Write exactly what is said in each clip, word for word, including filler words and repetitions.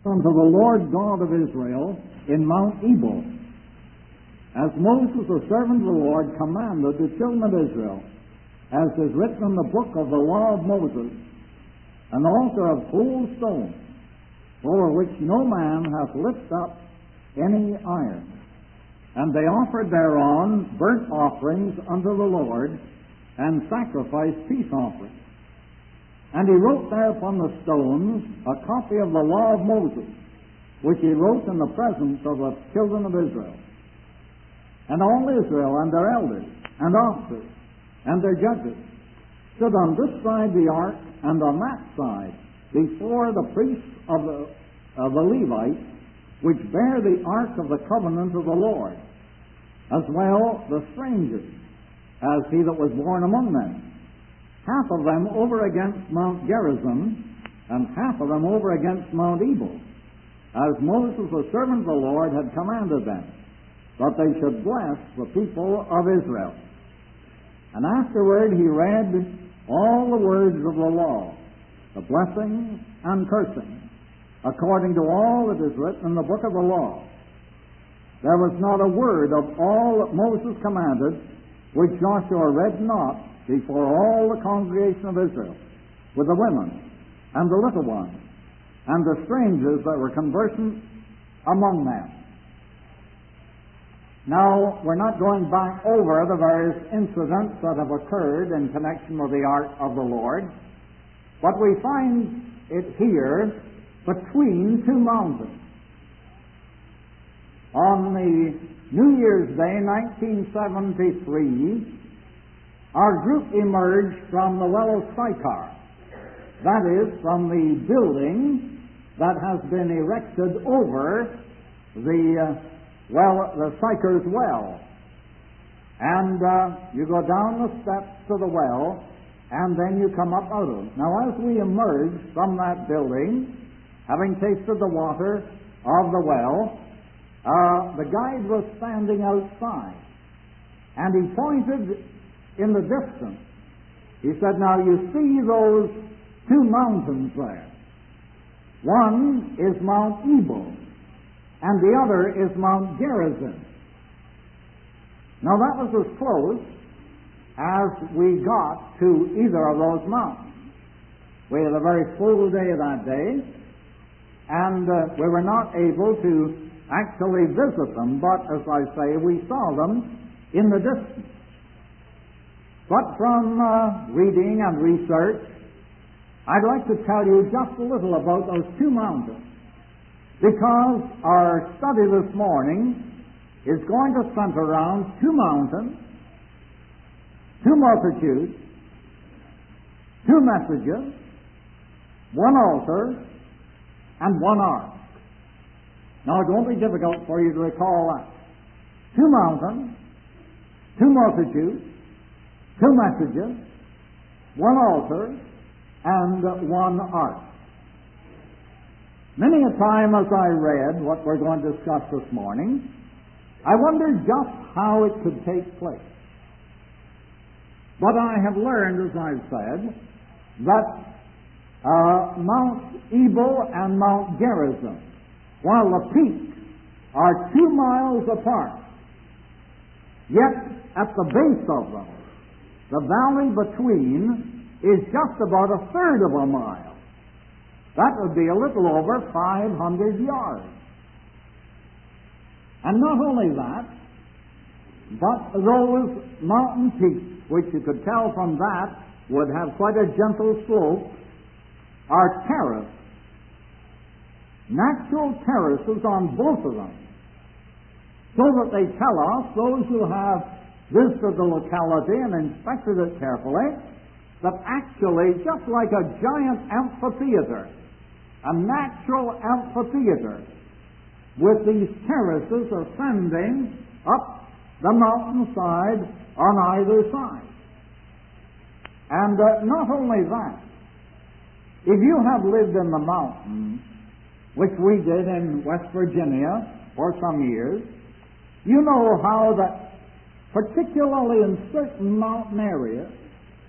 unto the Lord God of Israel in Mount Ebal, as Moses, the servant of the Lord, commanded the children of Israel, as is written in the book of the law of Moses, an altar of whole stone, over which no man hath lifted up any iron. And they offered thereon burnt offerings unto the Lord, and sacrificed peace offerings. And he wrote there upon the stones a copy of the law of Moses, which he wrote in the presence of the children of Israel. And all Israel and their elders and officers and their judges stood on this side the ark and on that side before the priests of the, of the Levites, which bear the ark of the covenant of the Lord, as well the strangers, as he that was born among them. Half of them over against Mount Gerizim, and half of them over against Mount Ebal, as Moses, the servant of the Lord, had commanded them, that they should bless the people of Israel. And afterward he read all the words of the law, the blessing and cursing, according to all that is written in the book of the law. There was not a word of all that Moses commanded which Joshua read not before all the congregation of Israel, with the women and the little ones and the strangers that were conversant among them. Now, we're not going back over the various incidents that have occurred in connection with the ark of the Lord, but we find it here between two mountains. On the New Year's Day, nineteen seventy-three, our group emerged from the Well of Sychar, that is, from the building that has been erected over the uh, well, the Sychar's well. And uh, you go down the steps to the well, and then you come up out of it. Now, as we emerged from that building, having tasted the water of the well, uh, the guide was standing outside, and he pointed in the distance. He said, now you see those two mountains there. One is Mount Ebal, and the other is Mount Gerizim. Now that was as close as we got to either of those mountains. We had a very full day that day, and uh, we were not able to actually visit them, but as I say, we saw them in the distance. But from uh, reading and research, I'd like to tell you just a little about those two mountains, because our study this morning is going to center around two mountains, two multitudes, two messages, one altar, and one ark. Now, it won't be difficult for you to recall that. Two mountains, two multitudes, two messages, one altar, and one ark. Many a time as I read what we're going to discuss this morning, I wondered just how it could take place. But I have learned, as I've said, that uh, Mount Ebal and Mount Gerizim, while the peaks are two miles apart, yet at the base of them, the valley between is just about a third of a mile. That would be a little over five hundred yards. And not only that, but those mountain peaks, which you could tell from that would have quite a gentle slope, are terraced. Natural terraces on both of them. So that they tell us, those who have visited the locality and inspected it carefully, that actually, just like a giant amphitheater, a natural amphitheater, with these terraces ascending up the mountainside on either side. And uh, not only that, if you have lived in the mountains, which we did in West Virginia for some years, you know how that, particularly in certain mountain areas,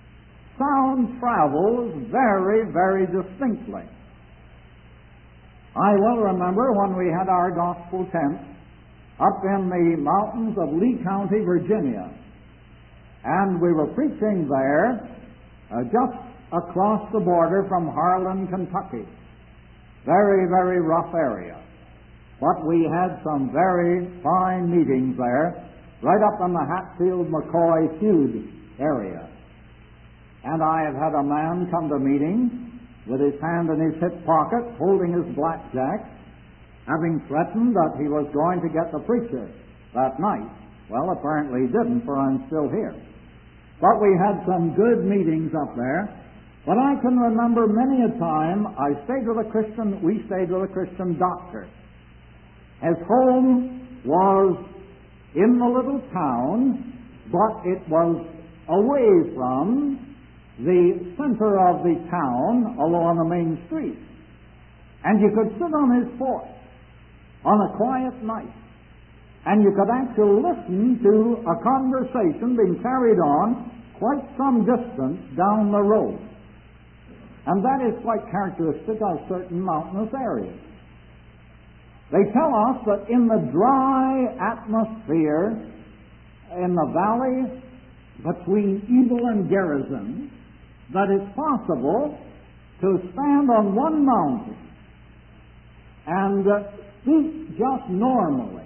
sound travels very, very distinctly. I well remember when we had our gospel tent up in the mountains of Lee County, Virginia, and we were preaching there uh, just across the border from Harlan, Kentucky. Very, very rough area. But we had some very fine meetings there, right up in the Hatfield-McCoy-Feud area. And I have had a man come to meeting with his hand in his hip pocket, holding his blackjack, having threatened that he was going to get the preacher that night. Well, apparently he didn't, for I'm still here. But we had some good meetings up there. But I can remember many a time I stayed with a Christian, we stayed with a Christian doctor. His home was in the little town, but it was away from the center of the town along the main street. And you could sit on his porch on a quiet night, and you could actually listen to a conversation being carried on quite some distance down the road. And that is quite characteristic of certain mountainous areas. They tell us that in the dry atmosphere in the valley between Ebal and Gerizim, that it's possible to stand on one mountain and uh, speak just normally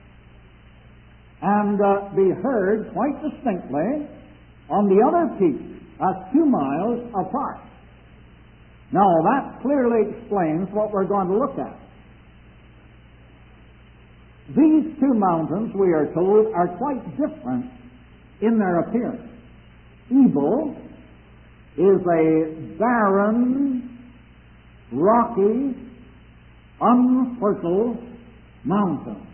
and uh, be heard quite distinctly on the other peak, that's two miles apart. Now, that clearly explains what we're going to look at. These two mountains, we are told, are quite different in their appearance. Ebal is a barren, rocky, unfertile mountain.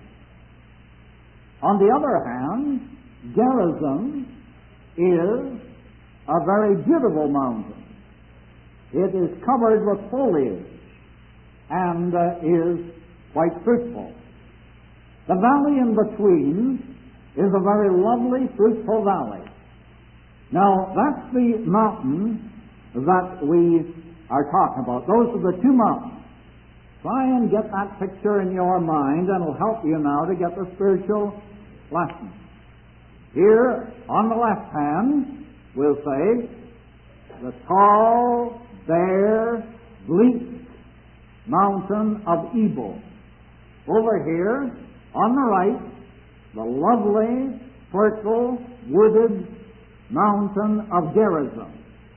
On the other hand, Gerizim is a very beautiful mountain. It is covered with foliage and uh, is quite fruitful. The valley in between is a very lovely, fruitful valley. Now, that's the mountain that we are talking about. Those are the two mountains. Try and get that picture in your mind, and it'll help you now to get the spiritual lesson. Here, on the left hand, we'll say, the tall, bare, bleak mountain of Ebal. Over here, on the right, the lovely, fertile, wooded mountain of Gerizim.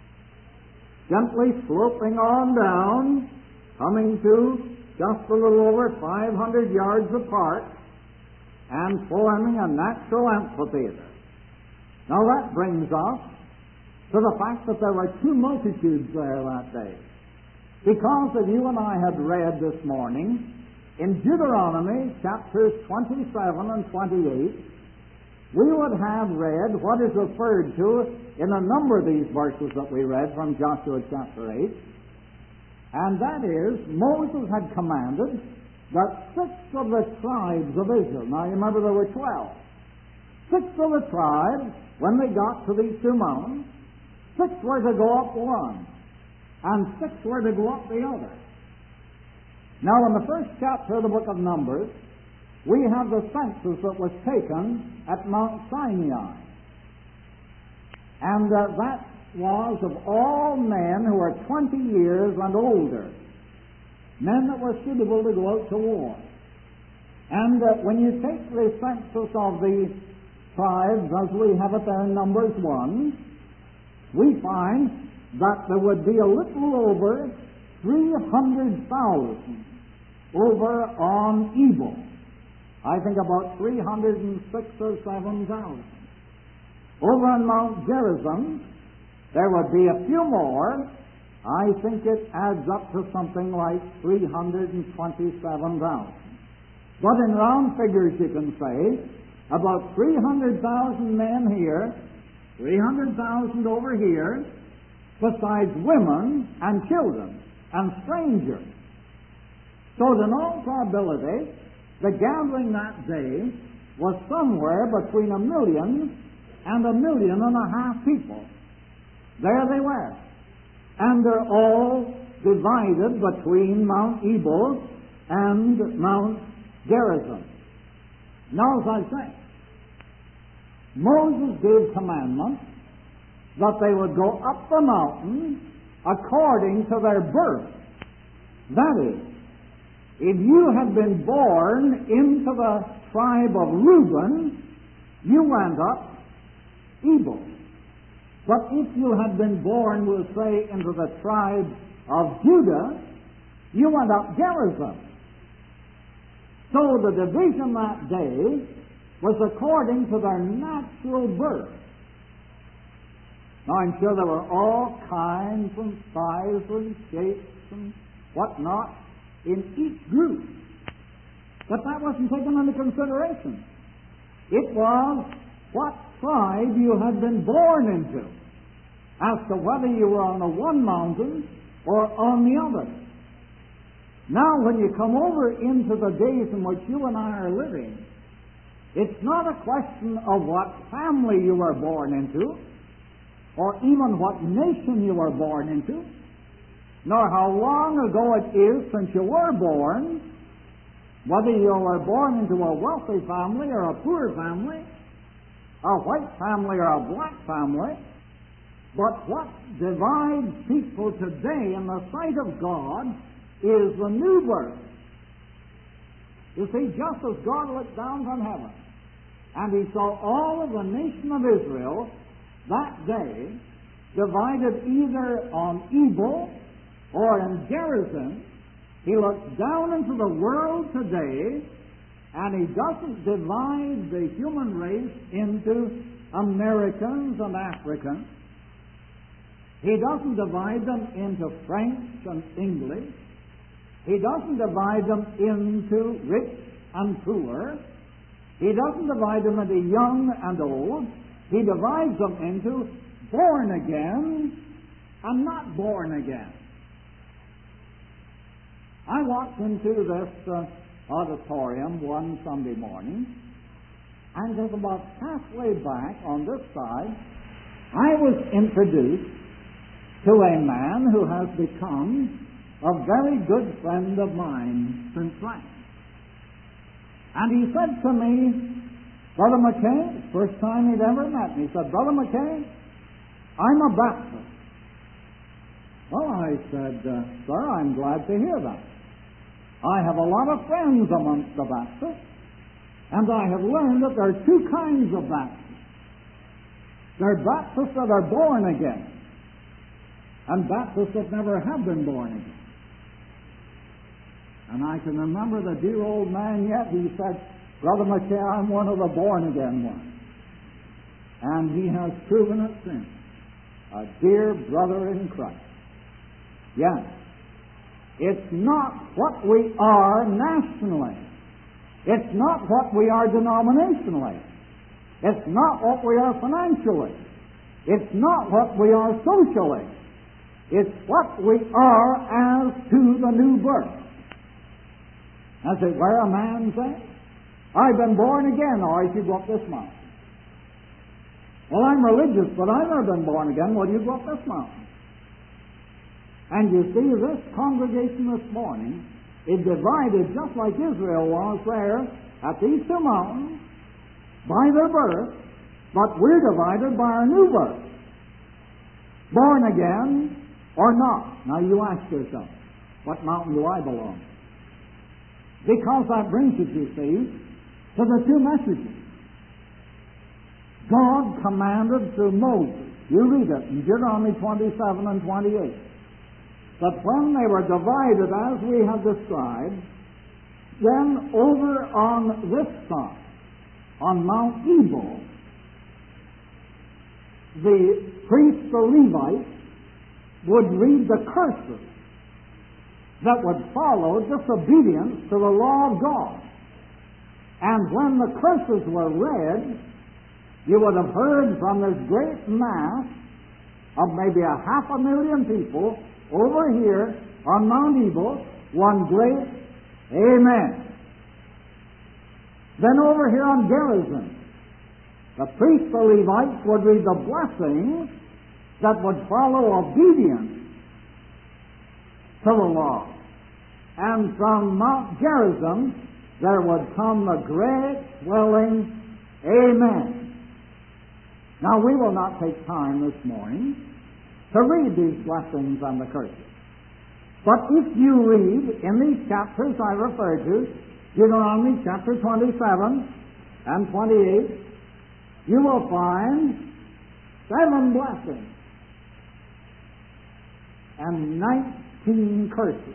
Gently sloping on down, coming to just a little over five hundred yards apart, and forming a natural amphitheater. Now that brings us to the fact that there were two multitudes there that day. Because if you and I had read this morning in Deuteronomy chapters twenty-seven and twenty-eight, we would have read what is referred to in a number of these verses that we read from Joshua chapter eight, and that is, Moses had commanded that six of the tribes of Israel, now you remember there were twelve, six of the tribes, when they got to these two mountains, six were to go up one, and six were to go up the other. Now, in the first chapter of the book of Numbers, we have the census that was taken at Mount Sinai. And uh, that was of all men who were twenty years and older, men that were suitable to go out to war. And uh, when you take the census of the tribes, as we have it there in Numbers one, we find that there would be a little over three hundred thousand over on Ebal. I think about three hundred six or seven thousand. Over on Mount Gerizim, there would be a few more. I think it adds up to something like three hundred twenty-seven thousand. But in round figures, you can say about three hundred thousand men here, three hundred thousand over here, besides women and children and strangers. So, in all probability, the gathering that day was somewhere between a million and a million and a half people. There they were. And they're all divided between Mount Ebal and Mount Gerizim. Now, as I say, Moses gave commandments that they would go up the mountain according to their birth. That is, if you had been born into the tribe of Reuben, you went up Ebal. But if you had been born, we'll say, into the tribe of Judah, you went up Gerizim. So the division that day was according to their natural birth. Now, I'm sure there were all kinds and sizes and shapes and whatnot in each group. But that wasn't taken into consideration. It was what tribe you had been born into, as to whether you were on the one mountain or on the other. Now, when you come over into the days in which you and I are living, it's not a question of what family you were born into, or even what nation you were born into, nor how long ago it is since you were born, whether you were born into a wealthy family or a poor family, a white family or a black family. But what divides people today in the sight of God is the new birth. You see, just as God looked down from heaven and He saw all of the nation of Israel that day divided either on Ebal or in Gerizim, He looks down into the world today, and He doesn't divide the human race into Americans and Africans. He doesn't divide them into French and English. He doesn't divide them into rich and poor. He doesn't divide them into young and old. He divides them into born again and not born again. I walked into this uh, auditorium one Sunday morning, and just about halfway back on this side, I was introduced to a man who has become a very good friend of mine since then. And he said to me, Brother McKay, first time he'd ever met me, he said, Brother McKay, I'm a Baptist. Well, I said, uh, sir, I'm glad to hear that. I have a lot of friends amongst the Baptists, and I have learned that there are two kinds of Baptists. There are Baptists that are born again, and Baptists that never have been born again. And I can remember the dear old man yet. He said, Brother McKay, I'm one of the born-again ones. And he has proven it since. A dear brother in Christ. Yes. It's not what we are nationally. It's not what we are denominationally. It's not what we are financially. It's not what we are socially. It's what we are as to the new birth. As it were, a man says, I've been born again, or I should go up this mountain. Well, I'm religious, but I've never been born again. Well, you go up this mountain. And you see, this congregation this morning is divided just like Israel was there at these two mountains by their birth, but we're divided by our new birth. Born again or not. Now you ask yourself, what mountain do I belong to? Because that brings us, you see, to the two messages. God commanded through Moses, you read it in Deuteronomy twenty-seven and twenty-eight, that when they were divided as we have described, then over on this side, on Mount Ebal, the priests, the Levites, would read the curses that would follow disobedience to the law of God. And when the curses were read, you would have heard from this great mass of maybe a half a million people over here on Mount Ebal, one great Amen. Then over here on Gerizim, the priests, the Levites, would read the blessings that would follow obedience to the law. and from Mount Gerizim there would come the great swelling Amen. Now, we will not take time this morning to read these blessings and the curses. But if you read in these chapters I refer to, Deuteronomy chapter twenty-seven and twenty-eight, you will find seven blessings and nineteen curses.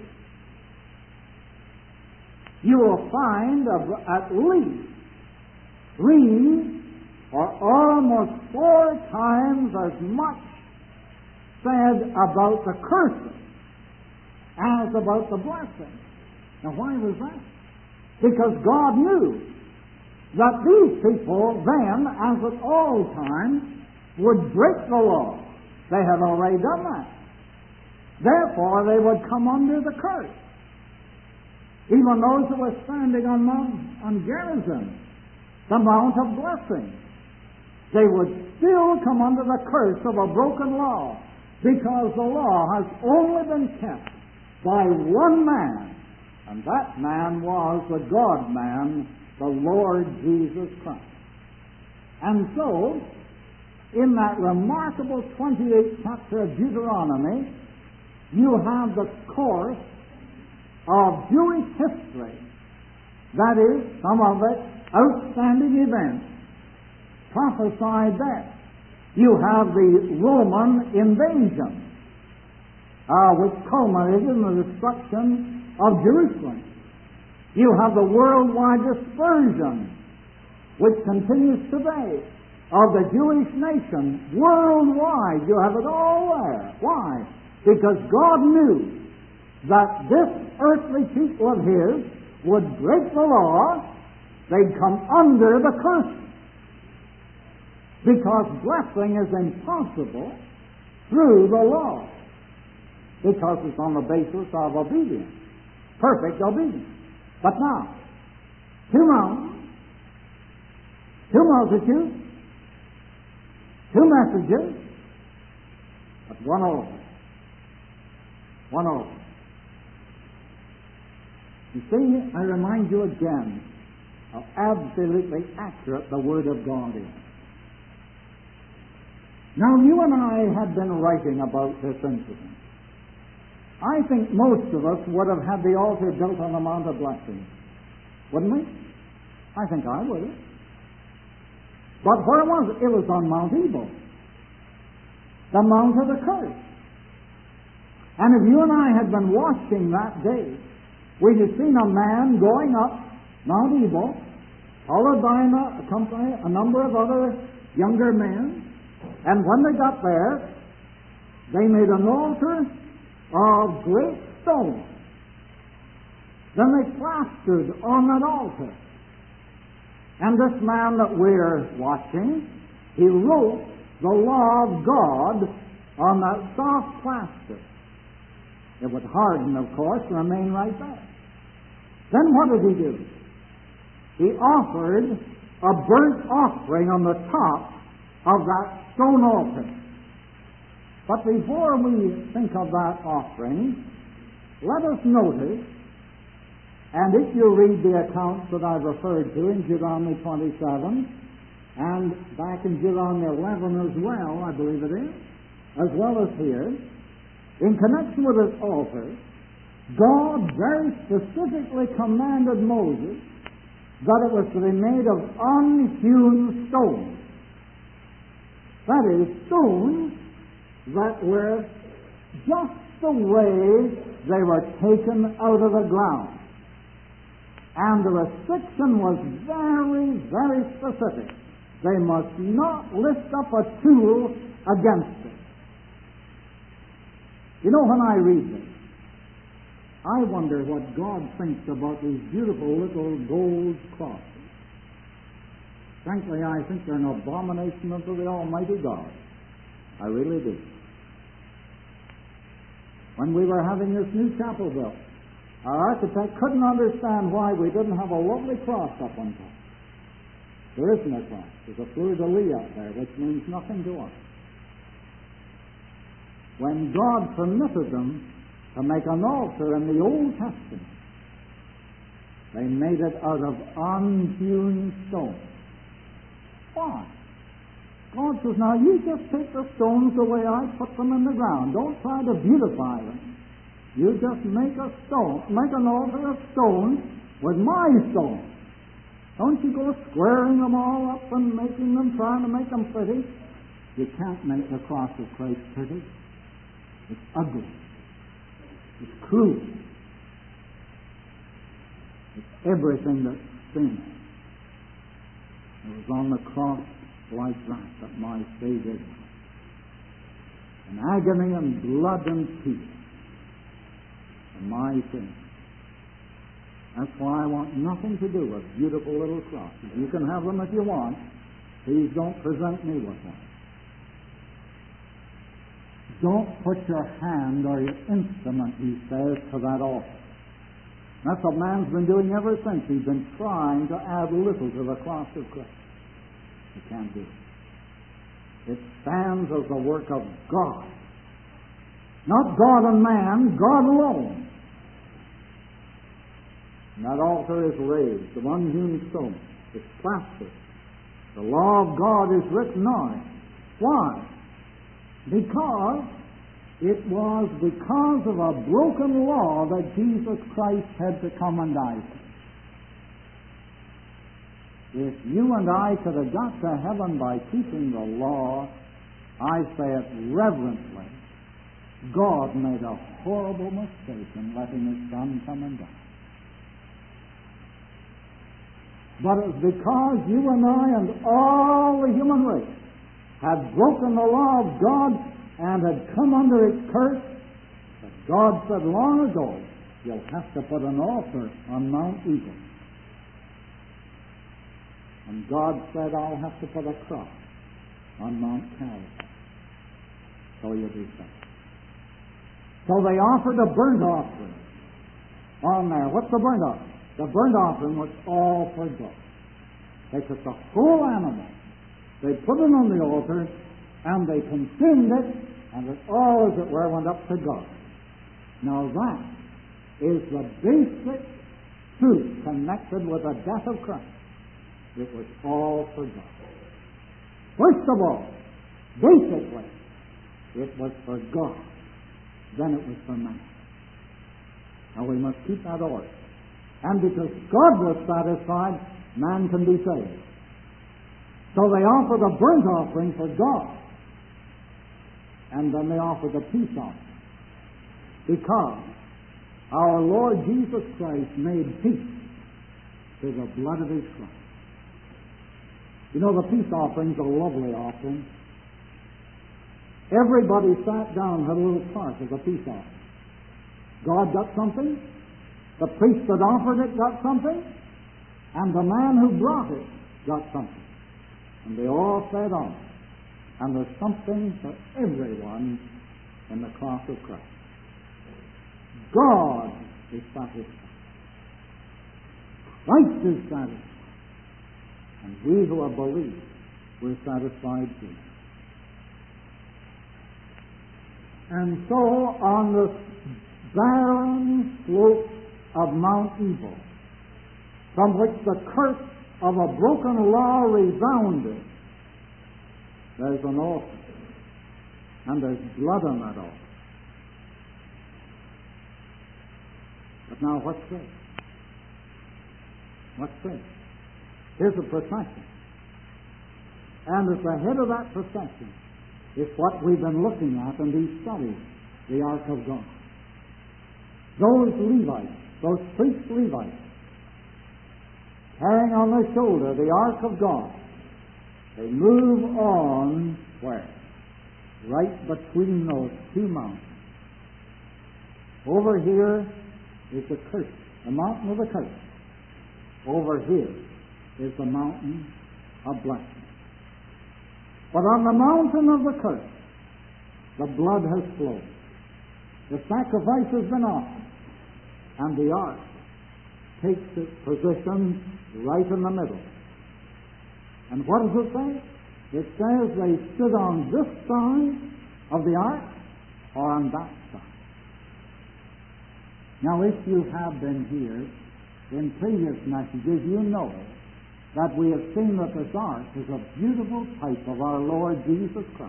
You will find at least three or almost four times as much said about the curses as about the blessings. Now, why was that? Because God knew that these people then, as at all times, would break the law. They had already done that. Therefore, they would come under the curse. Even those who were standing on Mount on Gerizim, the Mount of Blessing, they would still come under the curse of a broken law, because the law has only been kept by one man, and that man was the God-man, the Lord Jesus Christ. And so, in that remarkable twenty-eighth chapter of Deuteronomy, you have the course of Jewish history. That is, some of it outstanding events prophesied there. You have the Roman invasion, uh, which culminated in the destruction of Jerusalem. You have the worldwide dispersion, which continues today, of the Jewish nation worldwide. You have it all there. Why? Because God knew that this earthly people of His would break the law, they'd come under the curse. Because blessing is impossible through the law. Because it's on the basis of obedience. Perfect obedience. But now, two mountains, two multitudes, two messages, but one altar. One altar. You see, I remind you again how absolutely accurate the Word of God is. Now, you and I had been writing about this incident. I think most of us would have had the altar built on the Mount of Blessing. Wouldn't we? I think I would have. But where was it? It was on Mount Ebal, the Mount of the Curse. And if you and I had been watching that day, we'd have seen a man going up Mount Ebal, followed by a, company, a number of other younger men. And when they got there, they made an altar of great stones. Then they plastered on that altar. And this man that we're watching, he wrote the law of God on that soft plaster. It would harden, of course, and remain right there. Then what did he do? He offered a burnt offering on the top of that stone altar. But before we think of that offering, let us notice, and if you read the accounts that I've referred to in Deuteronomy twenty-seven, and back in Deuteronomy eleven as well, I believe it is, as well as here, in connection with this altar, God very specifically commanded Moses that it was to be made of unhewn stones. That is, stones that were just the way they were taken out of the ground. And the restriction was very, very specific. They must not lift up a tool against it. You know, when I read this, I wonder what God thinks about these beautiful little gold crosses. Frankly, I think they're an abomination unto the Almighty God. I really do. When we were having this new chapel built, our architect couldn't understand why we didn't have a lovely cross up on top. There isn't a cross. There's a fleur-de-lis up there, which means nothing to us. When God permitted them to make an altar in the Old Testament, they made it out of unhewn stone. Why? God says, now you just take the stones the way I put them in the ground. Don't try to beautify them. You just make a stone, make an altar of stone with my stone. Don't you go squaring them all up and making them, trying to make them pretty. You can't make the cross of Christ pretty. It's ugly. It's cruel. It's everything that's sin. It was on the cross like that that my Savior died. In agony and blood and tears for my sin. That's why I want nothing to do with beautiful little crosses. You can have them if you want. Please don't present me with one. Don't put your hand or your instrument, he says, to that altar. That's what man's been doing ever since. He's been trying to add little to the cross of Christ. He can't do it. It stands as the work of God. Not God and man, God alone. And that altar is raised, the unhewn stone. It's plastered. The law of God is written on it. Why? Because it was because of a broken law that Jesus Christ had to come and die for. If you and I could have got to heaven by keeping the law, I say it reverently, God made a horrible mistake in letting His Son come and die. But it's because you and I and all the human race had broken the law of God and had come under its curse, that God said long ago, you'll have to put an altar on Mount Ebal. And God said, I'll have to put a cross on Mount Calvary. So you'll be saved. So they offered a burnt offering on there. What's the burnt offering? The burnt offering was all for God. They took the whole animal, they put it on the altar, and they consumed it, and it all, as it were, went up to God. Now that is the basic truth connected with the death of Christ. It was all for God. First of all, basically, it was for God. Then it was for man. Now we must keep that order. And because God was satisfied, man can be saved. So they offered a burnt offering for God. And then they offered a peace offering. Because our Lord Jesus Christ made peace through the blood of His Christ. You know, the peace offering's a lovely offering. Everybody sat down and had a little part of the peace offering. God got something. The priest that offered it got something, and the man who brought it got something. And they all fed on it. And there's something for everyone in the cross of Christ. God is satisfied. Christ is satisfied. And we who have believed, we're satisfied too. And so on the barren slope of Mount Ebal, from which the curse of a broken law resounded, there's an altar, and there's blood on that altar. But now what's this? What's this? Here's a procession. And at the head of that procession is what we've been looking at in these studies, the Ark of God. Those Levites, those priest Levites, carrying on their shoulder the Ark of God, they move on where? Right between those two mountains. Over here is the curse, the mountain of the curse. Over here is the mountain of blessing. But on the mountain of the curse, the blood has flowed. The sacrifice has been offered. And the ark takes its position right in the middle. And what does it say? It says they stood on this side of the ark or on that side. Now, if you have been here in previous messages, you know that we have seen that this ark is a beautiful type of our Lord Jesus Christ.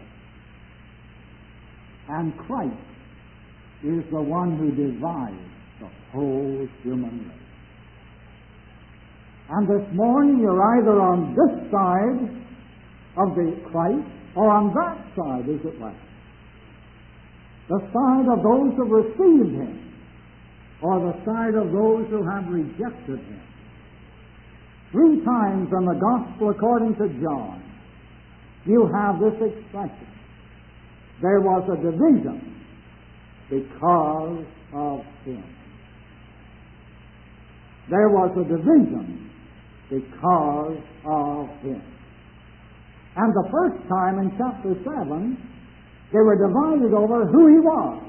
And Christ is the one who divides the whole human race. And this morning you're either on this side of the Christ or on that side, as it were. The side of those who received Him or the side of those who have rejected Him. Three times in the Gospel according to John, you have this expression. There was a division because of sin. There was a division because of sin. And the first time in chapter seven, they were divided over who He was.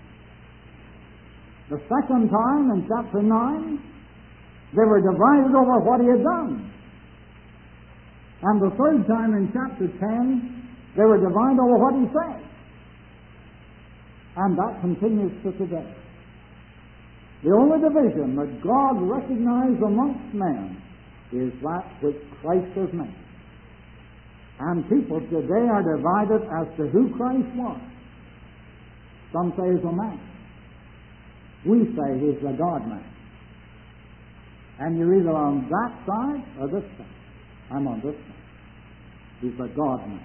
The second time in chapter nine, they were divided over what He had done. And the third time in chapter ten, they were divided over what He said. And that continues to today. The only division that God recognized amongst men is that which Christ has made. And people today are divided as to who Christ was. Some say He's a man. We say He's the God-man. And you're either on that side or this side. I'm on this side. He's the God-man.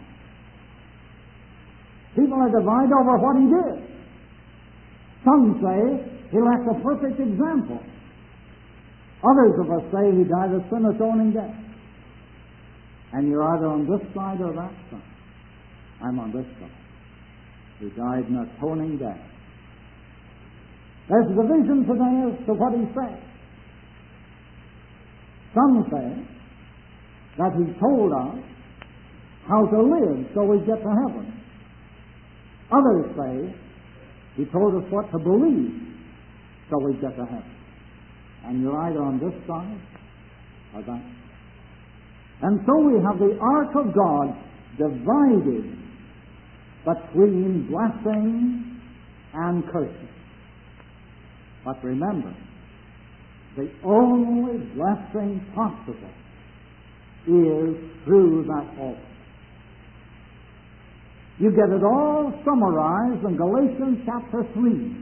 People are divided over what He did. Some say He left a perfect example. Others of us say He died a sin-atoning death. And you're either on this side or that side. I'm on this side. He died an atoning death. There's a division today as to what He said. Some say that He told us how to live so we get to heaven. Others say He told us what to believe so we get to heaven. And you're either on this side or that. And so we have the ark of God divided between blessing and cursing. But remember, the only blessing possible is through that altar. You get it all summarized in Galatians chapter three.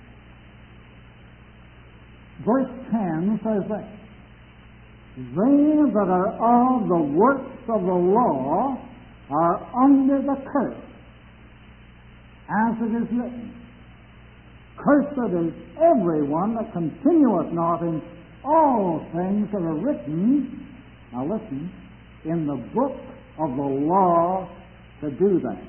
Verse ten says this: They that are of the works of the law are under the curse, as it is written, Cursed is everyone that continueth not in all things that are written, now listen, in the book of the law to do them.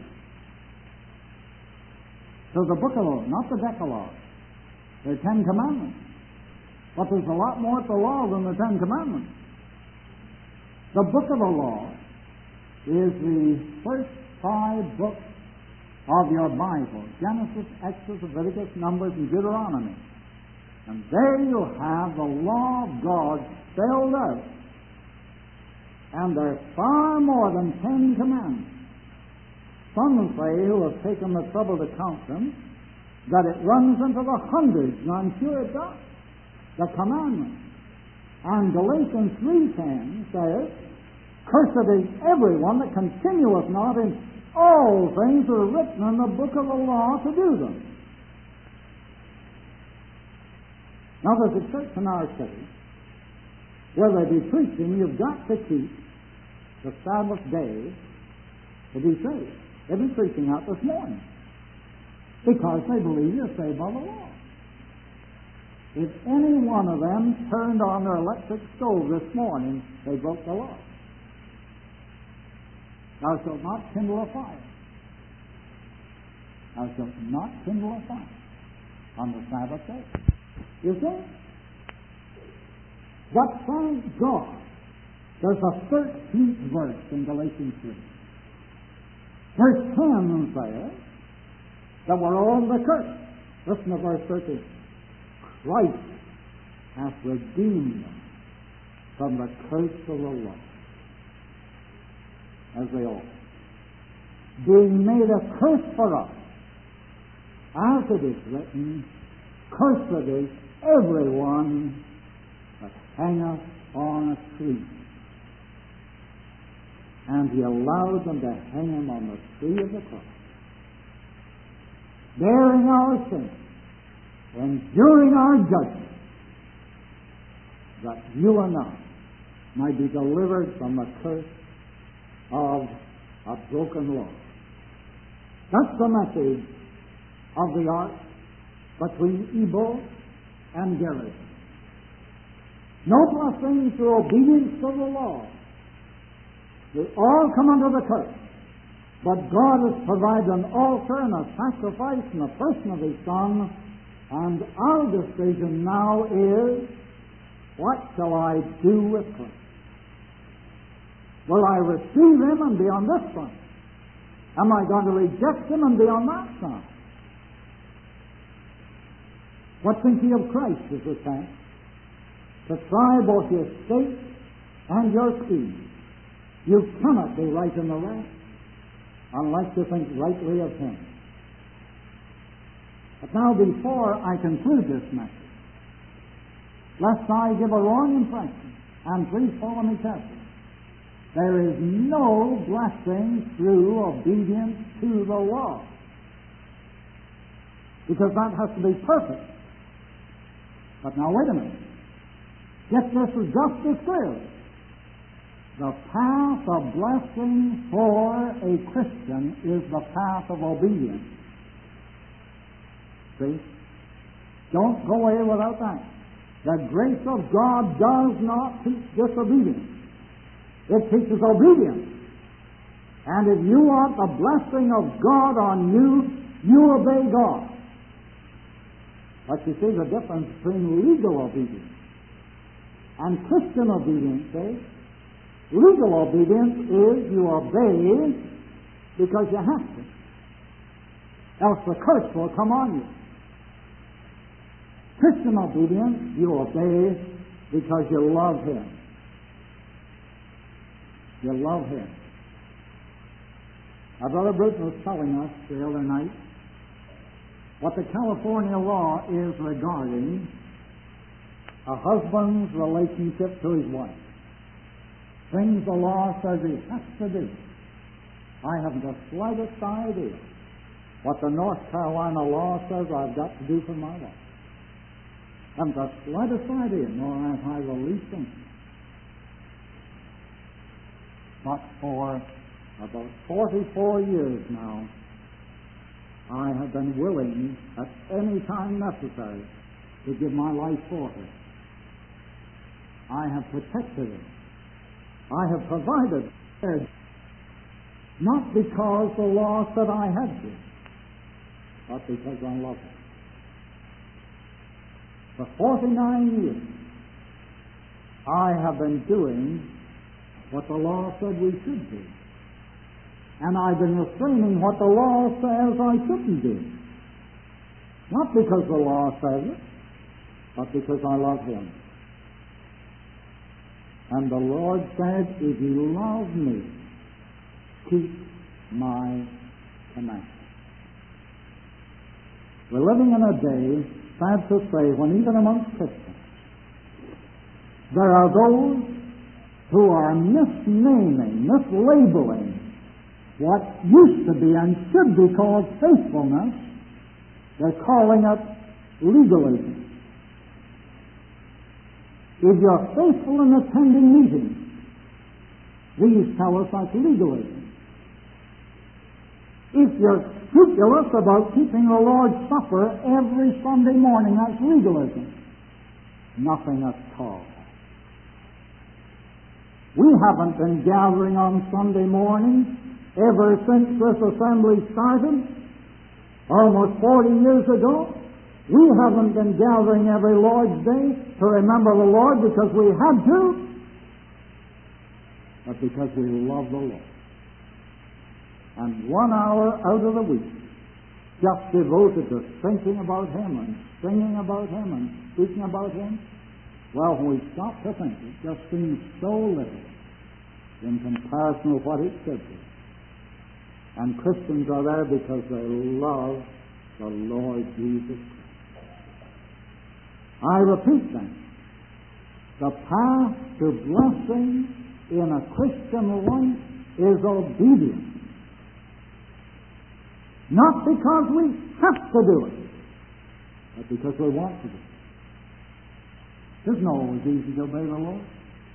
So the book of the law, not the Decalogue. There are Ten Commandments. But there's a lot more to the law than the Ten Commandments. The book of the law is the first five books of your Bible: Genesis, Exodus, Leviticus, Numbers, and Deuteronomy. And there you have the law of God spelled out. And there's far more than Ten Commandments. Some say, who have taken the trouble to count them, that it runs into the hundreds, and I'm sure it does. The commandments. And Galatians three ten says, Cursed is everyone that continueth not in all things that are written in the book of the law to do them. Now there's a church in our city where they be preaching, you've got to keep the Sabbath day to be saved. They've been preaching out this morning because they believe you're saved by the law. If any one of them turned on their electric stove this morning, they broke the law. Thou shalt not kindle a fire. Thou shalt not kindle a fire on the Sabbath day. You see? But thank God, there's a thirteenth verse in Galatians three. Verse ten says that we're all under the curse. Listen to verse thirteen. Christ hath redeemed them from the curse of the law, as they ought, being made a curse for us, as it is written, Cursed is everyone that hangeth on a tree. And he allowed them to hang him on the tree of the cross, bearing our sins, enduring our judgment, that you and I might be delivered from the curse of a broken law. That's the message of the ark between Ebal and Gerizim. No blessing through obedience to the law. They all come under the curse. But God has provided an altar and a sacrifice in the person of His Son, and our decision now is, what shall I do with Christ? Will I receive Him and be on this side? Am I going to reject Him and be on that side? What think ye of Christ, is the saying? To try both your state and your speed. You cannot be right in the left unless you think rightly of Him. But now, before I conclude this message, lest I give a wrong impression, and please follow me carefully, there is no blessing through obedience to the law, because that has to be perfect. But now, wait a minute. Get this as just as clear. The path of blessing for a Christian is the path of obedience. See? Don't go away without that. The grace of God does not teach disobedience. It teaches obedience. And if you want the blessing of God on you, you obey God. But you see the difference between legal obedience and Christian obedience, see? Legal obedience is you obey because you have to, else the curse will come on you. Christian obedience, you obey because you love Him. You love Him. Our Brother Bruce was telling us the other night what the California law is regarding a husband's relationship to his wife. Things the law says he has to do. I haven't the slightest idea what the North Carolina law says I've got to do for my wife. I haven't the slightest idea, nor have I the least interest. But for about forty-four years now, I have been willing at any time necessary to give my life for her. I have protected her. I have provided her, not because the law said I had to, but because I love her. For forty-nine years, I have been doing what the law said we should do. And I've been refraining what the law says I shouldn't do. Not because the law says it, but because I love Him. And the Lord said, if you love me, keep my commandments. We're living in a day, sad to say, when even amongst Christians, there are those who are misnaming, mislabeling what used to be and should be called faithfulness. They're calling it legalism. If you're faithful in attending meetings, these tell us that's legalism. If you're scrupulous about keeping the Lord's Supper every Sunday morning, that's legalism. Nothing at all. We haven't been gathering on Sunday mornings ever since this assembly started, almost forty years ago. We haven't been gathering every Lord's Day to remember the Lord because we had to, but because we love the Lord. And one hour out of the week just devoted to thinking about Him and singing about Him and speaking about Him. Well, when we stop to think, it just seems so little in comparison with what it should be. And Christians are there because they love the Lord Jesus Christ. I repeat then, the path to blessing in a Christian life is obedience. Not because we have to do it, but because we want to do it. It isn't always easy to obey the Lord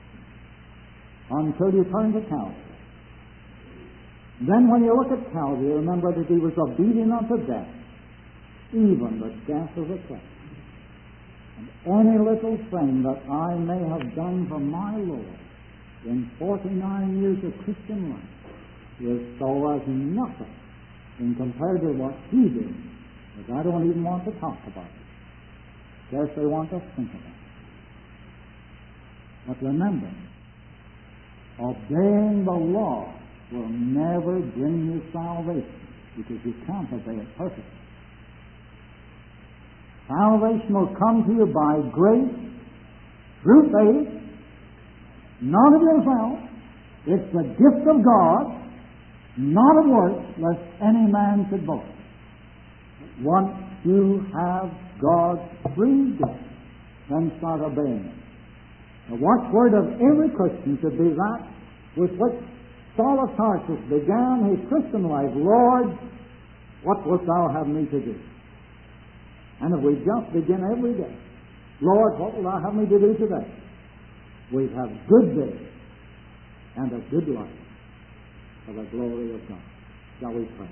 until you turn to Calvary. Then when you look at Calvary, remember that he was obedient unto death, even the death of the cross. And any little thing that I may have done for my Lord in forty-nine years of Christian life is so as nothing in compared to what he did, that I don't even want to talk about it. Scarcely want to think about it. But remember, obeying the law will never bring you salvation, because you can't obey it perfectly. Salvation will come to you by grace, through faith, not of yourself. It's the gift of God, not of works, lest any man should boast. Once you have God's free gift, then start obeying it. The watchword of every Christian should be that with which Saul of Tarsus began his Christian life: Lord, what wilt thou have me to do? And if we just begin every day, Lord, what will thou have me to do today? We have good days and a good life for the glory of God. Shall we pray?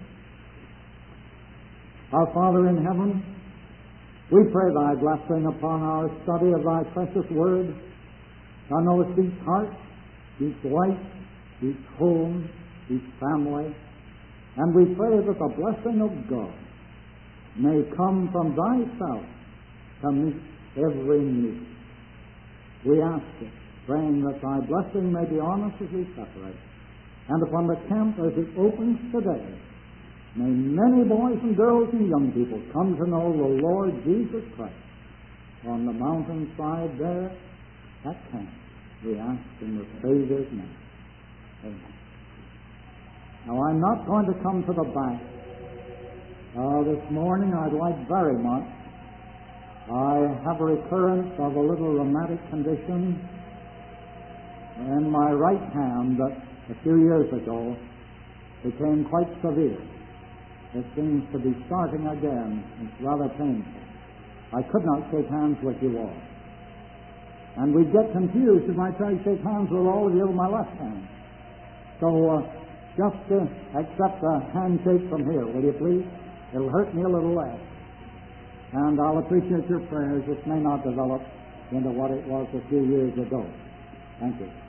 Our Father in heaven, we pray thy blessing upon our study of thy precious word. Thou knowest each heart, each life, each home, each family, and we pray that the blessing of God may come from thyself to meet every need. We ask it, praying that thy blessing may be on us as we separate, and upon the camp as it opens today. May many boys and girls and young people come to know the Lord Jesus Christ on the mountainside there at camp. We ask in the Savior's name. Amen. Now, I'm not going to come to the back. Uh, this morning I'd like very much. I have a recurrence of a little rheumatic condition in my right hand that a few years ago became quite severe. It seems to be starting again. It's rather painful. I could not shake hands with you all. And we'd get confused if I try to shake hands with all of you with my left hand. So uh, just uh, accept a handshake from here, will you please? It'll hurt me a little less. And I'll appreciate your prayers. This may not develop into what it was a few years ago. Thank you.